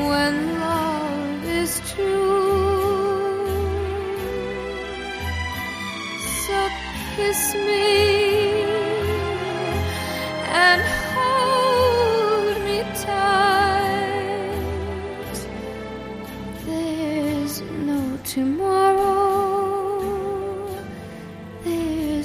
when love is true. So kiss me and hold me tight. There's no tomorrow.